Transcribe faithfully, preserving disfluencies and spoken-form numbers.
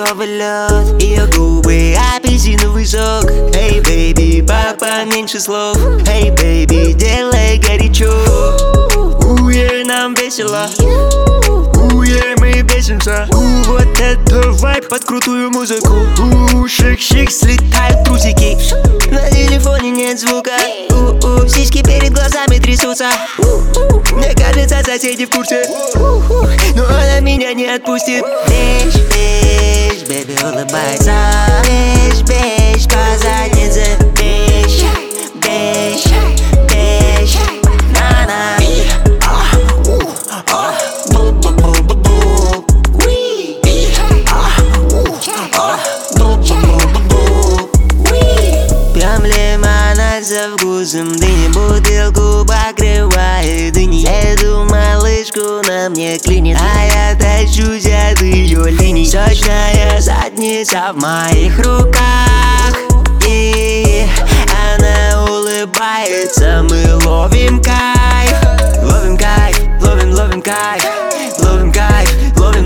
вишневый лед. Ее губы апельсиновый сок. Эй, бэйби, папа, меньше слов. Эй, бэйби, делай горячо. Уе, нам весело. Уе, мы бесимся. У, вот это вайб под крутую музыку. У, шик-шик, слетают трусики. На телефоне нет звука. У-у, сиськи перед глазами трясутся. Мне кажется, соседи в курсе. Но она меня не отпустит. Бейш, бейш, бэби улыбается. Бейш, бейш, по заднице. Бейш, бейш, бейш, на-на. Пьем лимонад со вкусом дыни, бутылку покрывает дыни. Эту малышку на мне клинит, а я тащусь от ее линий. Сочная задница в моих руках, и она улыбается. Мы ловим кайф, ловим кайф, ловим, ловим кайф, ловим кайф, ловим